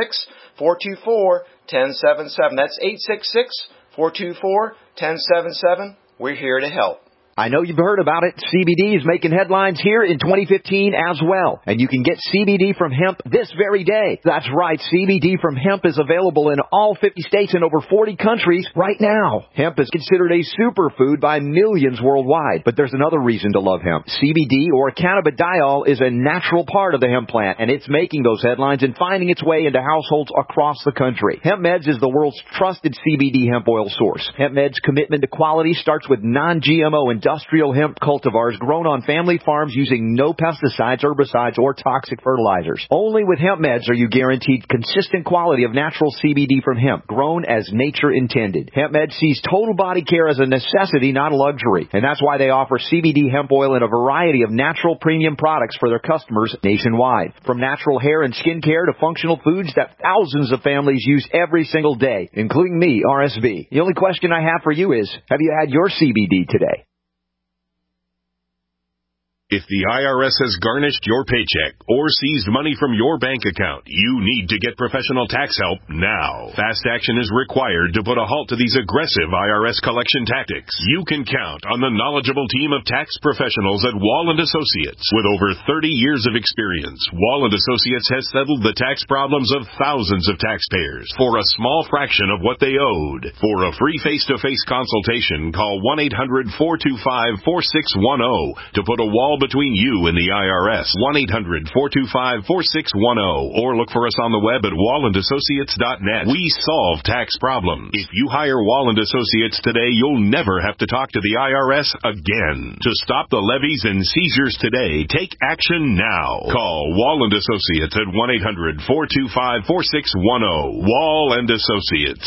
866-424-1077. That's 866-424-1077. We're here to help.
I know you've heard about it. CBD is making headlines here in 2015 as well. And you can get CBD from hemp this very day. That's right. CBD from hemp is available in all 50 states and over 40 countries right now. Hemp is considered a superfood by millions worldwide. But there's another reason to love hemp. CBD, or cannabidiol, is a natural part of the hemp plant, and it's making those headlines and finding its way into households across the country. Hemp Meds is the world's trusted CBD hemp oil source. Hemp Meds' commitment to quality starts with non-GMO industrial hemp cultivars grown on family farms using no pesticides, herbicides, or toxic fertilizers. Only with Hemp Meds are you guaranteed consistent quality of natural CBD from hemp, grown as nature intended. Hemp Meds sees total body care as a necessity, not a luxury. And that's why they offer CBD hemp oil in a variety of natural premium products for their customers nationwide. From natural hair and skin care to functional foods that thousands of families use every single day, including me, RSV. The only question I have for you is, have you had your CBD today?
If the IRS has garnished your paycheck or seized money from your bank account, you need to get professional tax help now. Fast action is required to put a halt to these aggressive IRS collection tactics. You can count on the knowledgeable team of tax professionals at Wall & Associates. With over 30 years of experience, Wall & Associates has settled the tax problems of thousands of taxpayers for a small fraction of what they owed. For a free face-to-face consultation, call 1-800-425-4610 to put a wall between you and the IRS. 1-800-425-4610, or look for us on the web at wallandassociates.net. We solve tax problems. If you hire Wall & Associates today, you'll never have to talk to the IRS again. To stop the levies and seizures today, take action now. Call Wall & Associates at 1-800-425-4610. Wall & Associates,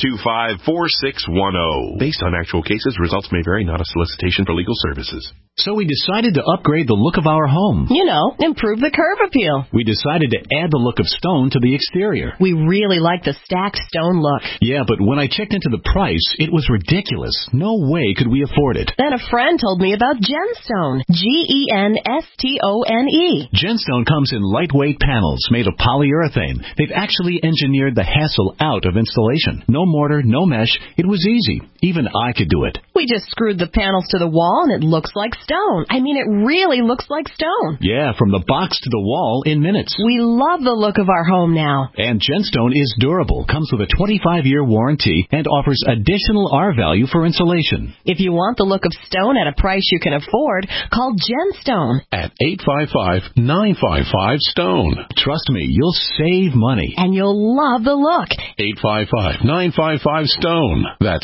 1-800-425-4610. Based on actual cases, results may vary, not a solicitation for legal services.
So
we decided to upgrade the look of our home.
You know, improve the curb appeal.
We decided to add the look of stone to the exterior.
We really like the stacked stone look.
Yeah, but when I checked into the price, it was ridiculous. No way could we afford it.
Then a friend told me about Genstone. Genstone.
Genstone comes in lightweight panels made of polyurethane. They've actually engineered the hassle out of installation. No mortar, no mesh. It was easy. Even I could do it.
We just screwed the panels to the wall and it looks like stone. I mean, it really looks like stone.
Yeah, from the box to the wall in minutes.
We love the look of our home now.
And Genstone is durable, comes with a 25-year warranty, and offers additional R value for insulation.
If you want the look of stone at a price you can afford, call Genstone
at 855-955-STONE.
Trust me, you'll save money.
And you'll love the look.
855-955-STONE. That's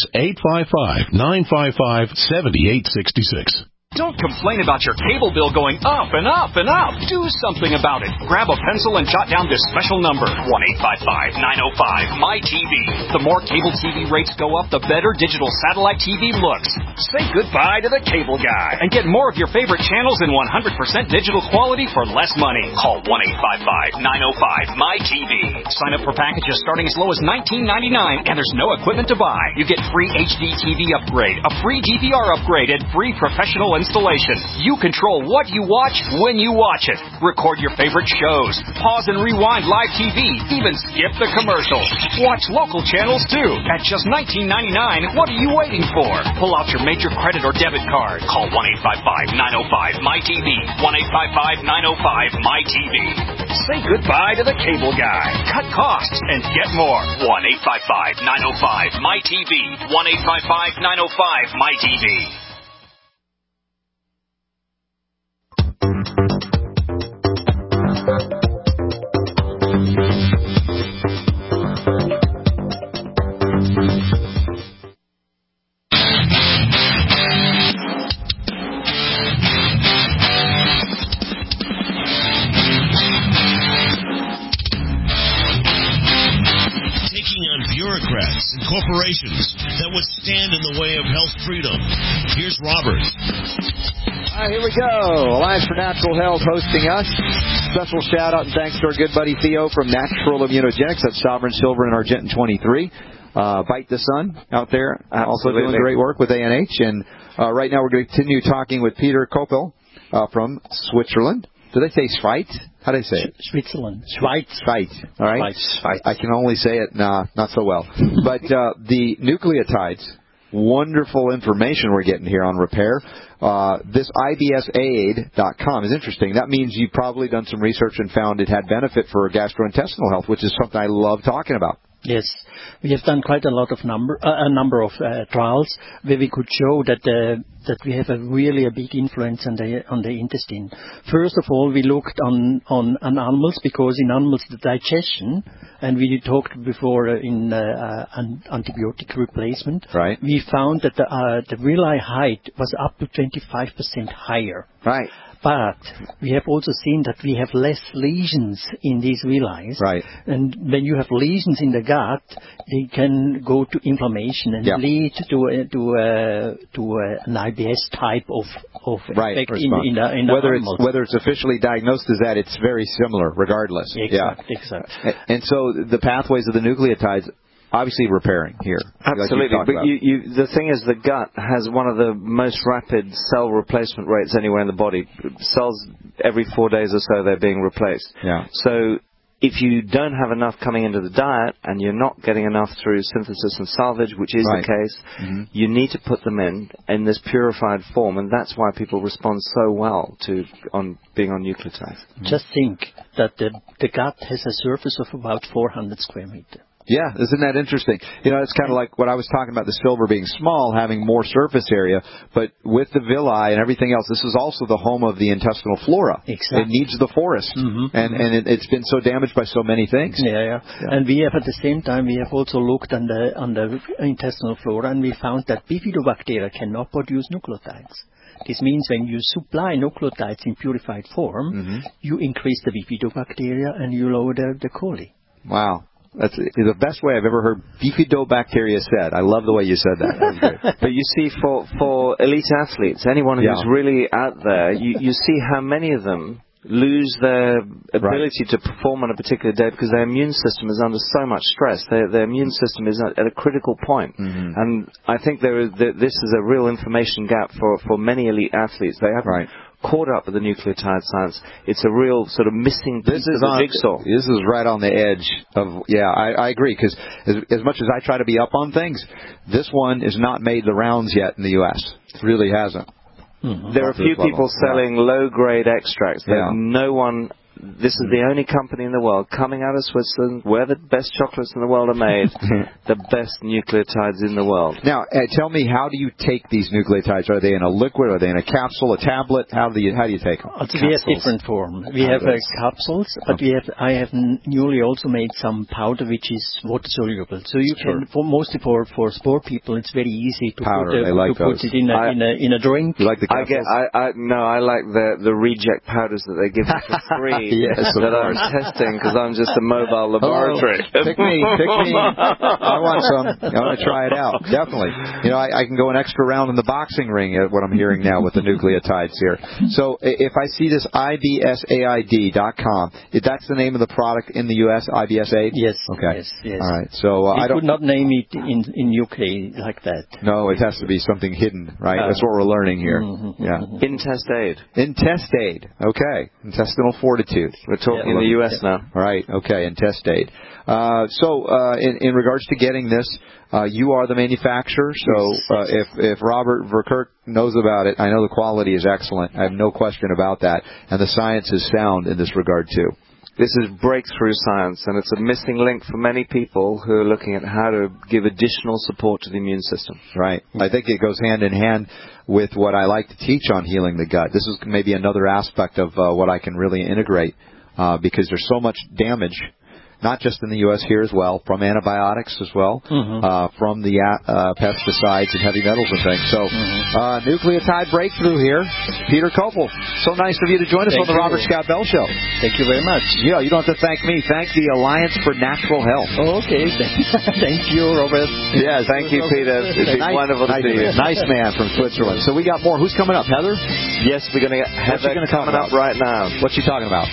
855-955-7866.
Don't complain about your cable bill going up and up and up. Do something about it. Grab a pencil and jot down this special number, 1-855-905-MY-TV. The more cable TV rates go up, the better digital satellite TV looks. Say goodbye to the cable guy and get more of your favorite channels in 100% digital quality for less money. Call 1-855-905-MY-TV. Sign up for packages starting as low as $19.99, and there's no equipment to buy. You get free HD TV upgrade, a free DVR upgrade, and free professional installation. You control what you watch when you watch it. Record your favorite shows. Pause and rewind live TV. Even skip the commercials. Watch local channels too. At just $19.99, what are you waiting for? Pull out your major credit or debit card. Call 1-855-905-MY-TV. 1-855-905-MY-TV. Say goodbye to the cable guy. Cut costs and get more. 1-855-905-MY-TV. 1-855-905-MY-TV.
Bureaucrats and corporations that would stand in the way of health freedom. Here's Robert.
All right, here we go. Alliance for Natural Health hosting us. Special shout out and thanks to our good buddy Theo from Natural Immunogenics. That's Sovereign Silver and Argentine 23. Bite the Sun out there. Also doing great work with ANH. And right now we're going to continue talking with Peter Koppel from Switzerland. Do they say Schweiz? How do they say it?
Switzerland. Schweiz.
All right. Schweiz. I can only say it not so well. But the nucleotides, wonderful information we're getting here on repair. This IBSAid.com is interesting. That means you've probably done some research and found it had benefit for gastrointestinal health, which is something I love talking about.
Yes, we have done quite a lot of number of trials where we could show that we have a big influence on the intestine. First of all, we looked on animals, because in animals the digestion, and we talked before in antibiotic replacement.
Right.
We found that the villi height was up to 25% higher.
Right.
But we have also seen that we have less lesions in these villi.
Right.
And when you have lesions in the gut, they can go to inflammation and lead to an IBS type of effect in the animals.
Whether it's officially diagnosed as that, it's very similar regardless.
Exactly.
And so the pathways of the nucleotides, obviously repairing here.
Absolutely. But the thing is, the gut has one of the most rapid cell replacement rates anywhere in the body. Cells, every 4 days or so, they're being replaced.
Yeah.
So if you don't have enough coming into the diet and you're not getting enough through synthesis and salvage, which is the case, you need to put them in this purified form, and that's why people respond so well to being on nucleotides.
Just think that the gut has a surface of about 400 square meters.
Yeah, isn't that interesting? You know, it's kind of like what I was talking about, the silver being small, having more surface area, but with the villi and everything else, this is also the home of the intestinal flora.
Exactly.
It needs the forest, and it's been so damaged by so many things.
Yeah. And we have, at the same time, we have also looked on the intestinal flora, and we found that bifidobacteria cannot produce nucleotides. This means when you supply nucleotides in purified form, you increase the bifidobacteria and you lower the coli.
Wow. That's the best way I've ever heard bifidobacteria said. I love the way you said that. That was great.
But you see, for elite athletes, anyone who's really out there, you see how many of them lose their ability to perform on a particular day because their immune system is under so much stress. Their immune system is at a critical point. Mm-hmm. And I think this is a real information gap for many elite athletes. They haven't caught up with the nucleotide science. It's a real sort of missing piece of the jigsaw.
This is right on the edge of, I agree, because as much as I try to be up on things, this one is not made the rounds yet in the U.S. It really hasn't.
Mm-hmm. There are a few people selling low-grade extracts that no one... This is the only company in the world coming out of Switzerland where the best chocolates in the world are made, the best nucleotides in the world.
Now, tell me, how do you take these nucleotides? Are they in a liquid? Are they in a capsule, a tablet? How do you take them?
We have different forms. We have capsules, but I have newly also made some powder which is water soluble. So you can, mostly for sport people, it's very easy to put it in a drink.
You like the capsules?
I like the reject powders that they give you for free.
Yes,
that I'm testing because I'm just a mobile laboratory.
Pick me. I want some. I want to try it out. Definitely. I can go an extra round in the boxing ring at what I'm hearing now with the nucleotides here. So if I see this IBSAID.com, that's the name of the product in the U.S., IBSAID?
Yes.
Okay.
Yes.
All right. So
I could not name it in UK like that.
No, it has to be something hidden, right? That's what we're learning here.
Mm-hmm.
Yeah.
Intestaid.
Intestaid. Okay. Intestinal fortitude.
We're talking in the U.S. now.
Right, okay, intestate. In regards to getting this, you are the manufacturer, so if Robert Verkerk knows about it, I know the quality is excellent. I have no question about that. And the science is sound in this regard, too.
This is breakthrough science, and it's a missing link for many people who are looking at how to give additional support to the immune system.
Right. I think it goes hand in hand with what I like to teach on healing the gut. This is maybe another aspect of what I can really integrate because there's so much damage, not just in the U.S., here as well, from antibiotics as well, from the pesticides and heavy metals and things. So, nucleotide breakthrough here. Peter Koppel, so nice of you to join us on the Robert Scott Bell Show.
Thank you very much.
Yeah, you don't have to thank me. Thank the Alliance for Natural Health.
Oh, okay. Thank you, Robert.
Yeah,
thank you, Peter. It's been wonderful to see you.
Nice man from Switzerland. So we got more. Who's coming up? Heather?
Yes, we're going to get Heather coming up right now.
What's she talking about?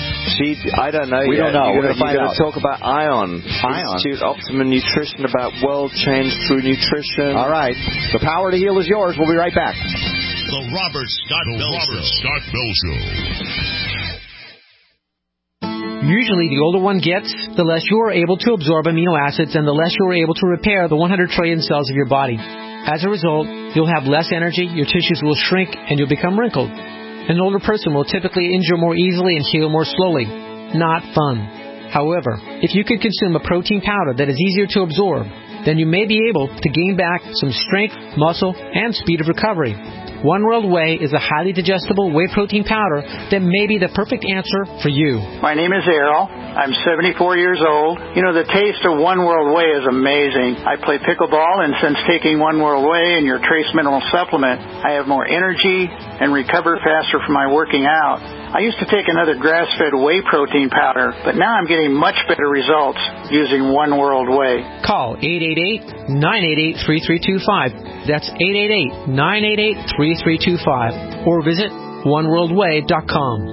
I don't know yet.
We don't know.
We're going to talk about ION. Institute Optimum Nutrition, about world change through nutrition.
All right. The power to heal is yours. We'll be right back.
The Robert Scott Bell Show.
Usually, the older one gets, the less you are able to absorb amino acids and the less you are able to repair the 100 trillion cells of your body. As a result, you'll have less energy, your tissues will shrink, and you'll become wrinkled. An older person will typically injure more easily and heal more slowly. Not fun. However, if you could consume a protein powder that is easier to absorb, then you may be able to gain back some strength, muscle, and speed of recovery. One World Whey is a highly digestible whey protein powder that may be the perfect answer for you.
My name is Errol. I'm 74 years old. The taste of One World Whey is amazing. I play pickleball, and since taking One World Whey and your trace mineral supplement, I have more energy and recover faster from my working out. I used to take another grass-fed whey protein powder, but now I'm getting much better results using One World Whey.
Call 888-988-3325. That's 888-988-3325. Or visit oneworldwhey.com.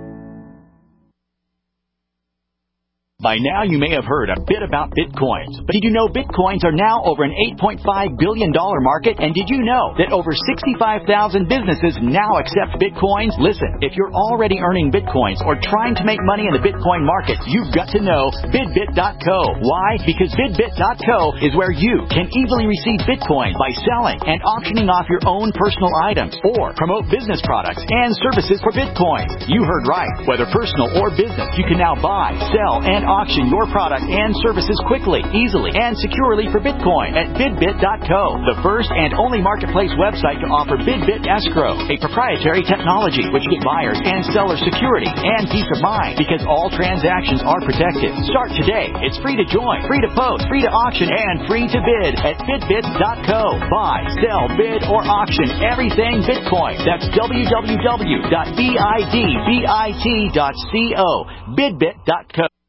By now, you may have heard a bit about Bitcoins. But did you know Bitcoins are now over an $8.5 billion market? And did you know that over 65,000 businesses now accept Bitcoins? Listen, if you're already earning Bitcoins or trying to make money in the Bitcoin market, you've got to know BidBit.co. Why? Because BidBit.co is where you can easily receive Bitcoin by selling and auctioning off your own personal items or promote business products and services for Bitcoin. You heard right. Whether personal or business, you can now buy, sell, and auction your product and services quickly, easily, and securely for Bitcoin at BidBit.co, the first and only marketplace website to offer BidBit Escrow, a proprietary technology which gives buyers and sellers security and peace of mind because all transactions are protected. Start today. It's free to join, free to post, free to auction, and free to bid at BidBit.co. Buy, sell, bid, or auction everything Bitcoin. That's www.bidbit.co. BidBit.co.